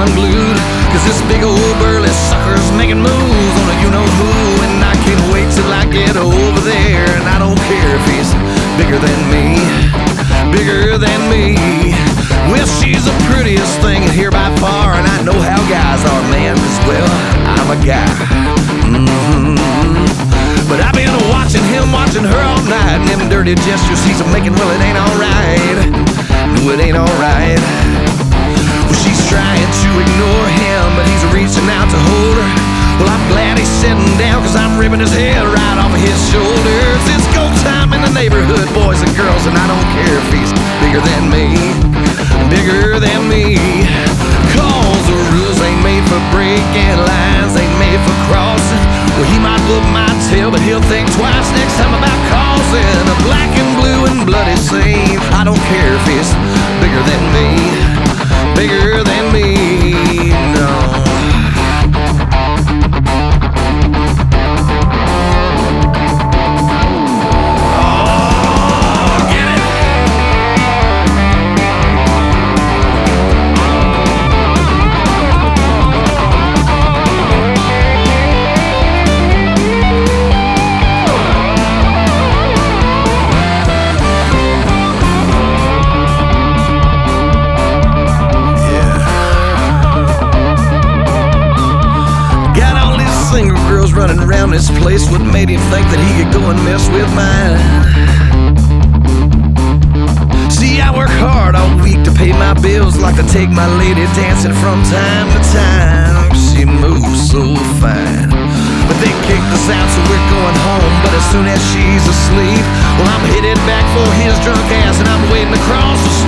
unglued, cause this big old burly sucker's making moves on a you-know-who. And I can't wait till I get over there, and I don't care if he's bigger than me, bigger than me. Well, she's the prettiest thing here by far, and I know how guys are, man, cause, well, I'm a guy. But I've been watching him, watching her all night, and them dirty gestures he's making, well, it ain't alright. No, it ain't alright. Well, she's trying to ignore him, but he's reaching out to hold her. Well, I'm glad he's sitting down, cause I'm ripping his hair right off of his shoulders. It's go time in the neighborhood, boys and girls, and I don't care if he's bigger than me, bigger than me. Cause the rules ain't made for breaking, lines ain't made for crossing. Well, he might whoop my tail, but he'll think twice next time about causing a black and blue and bloody scene. I don't care if he's bigger than me, bigger than me, no. Running around this place, what made him think that he could go and mess with mine? See, I work hard all week to pay my bills, like to take my lady dancing from time to time. She moves so fine. But they kicked us out, so we're going home. But as soon as she's asleep, well, I'm headed back for his drunk ass, and I'm waiting across the street.